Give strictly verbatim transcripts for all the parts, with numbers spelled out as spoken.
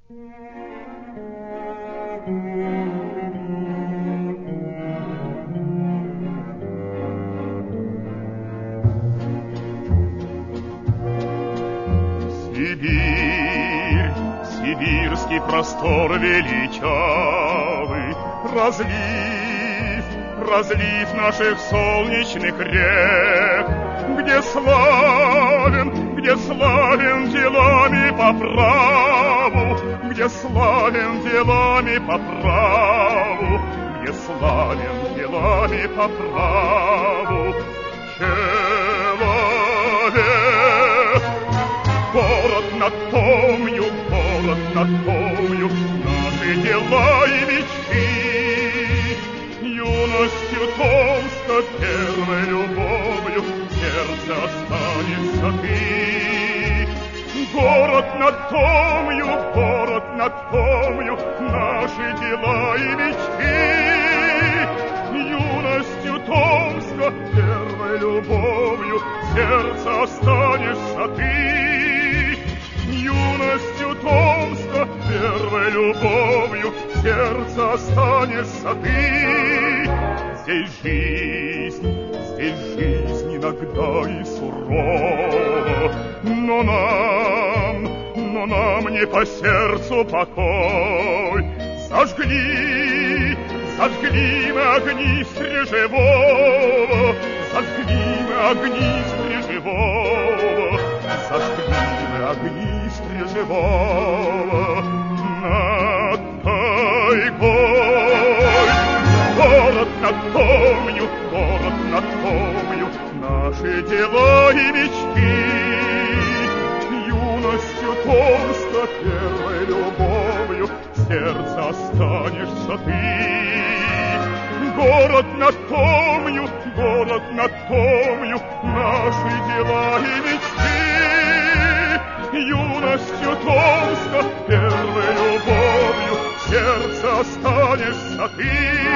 Сибирь, сибирский простор величавый, разлив, разлив наших солнечных рек, где славен, где славен делами по праву, где славен делами по праву, где славен делами по праву человек. Город над Томью, город над Томью, наши дела и мечты. Юностью Томска, первой любовью, в сердце останешься ты. Город над Томью, город над Томью, наши дела и мечты. Юностью Томска, первой любовью, в сердце останешься ты. Юностью Томска, первой любовью, в сердце останешься ты. Здесь жизнь, здесь жизнь иногда и сурова, но нам, но нам не по сердцу покой. Зажгли, зажгли мы огни стрежевого, зажгли мы огни стрежевого, зажгли мы огни стрежевого над тайгой. Город над Томью, город над Томью, наши дела и мечты. Юностью Томска, первой любовью, в сердце останешься ты. Город над Томью, город над Томью, наши дела и мечты. Юностью Томска, первой любовью, в сердце останешься ты.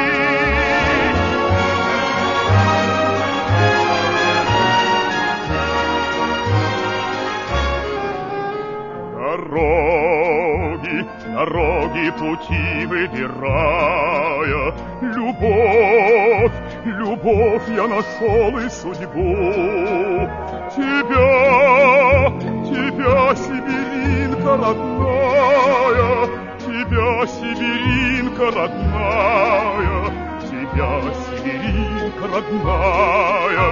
Дороги, дороги, пути выбирая, любовь, любовь я нашел и судьбу. Тебя, тебя, сибиринка родная, тебя, сибиринка родная, тебя, сибиринка родная,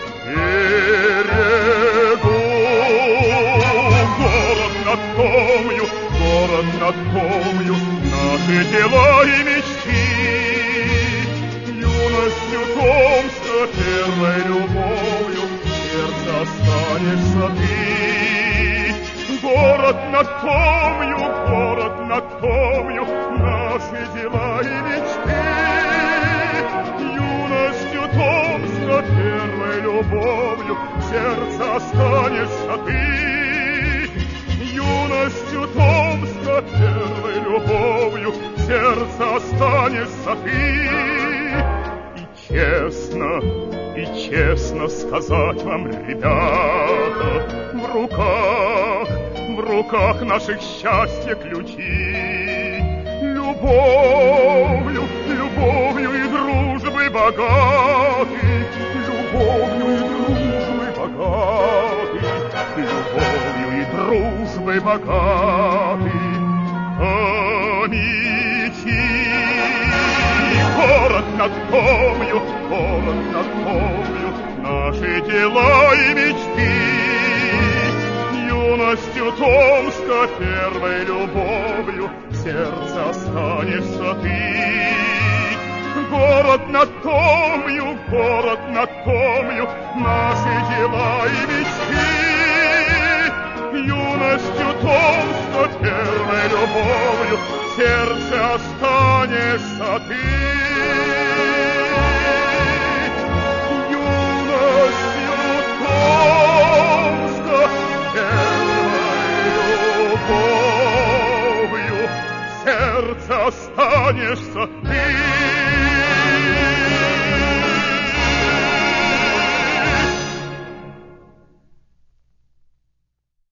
берегу. Город над Томью, город над Томью, наши дела и мечты. Юностью Томска, первой любовью, в сердце останешься ты. Город над Томью, город над Томью, наши дела и мечты. Юностью Томска, первой любовью, в сердце останешься ты. Юностью Томска, первой любовью, в сердце останешься ты. И честно, и честно сказать вам, ребята, в руках, в руках наших счастья ключи. Любовью, любовью и дружбой богаты, любовью и дружбой богаты, любовью и дружбой богаты. Помните, город над Томью, город над Томью, наши дела и мечты. Юностью Томска, первой любовью, в сердце останешься ты. Город над Томью, город над Томью, наши дела и мечты. Юностью Томска, первой любовью, в сердце останешься ты. Юностью Томска, первой любовью, в сердце останешься ты.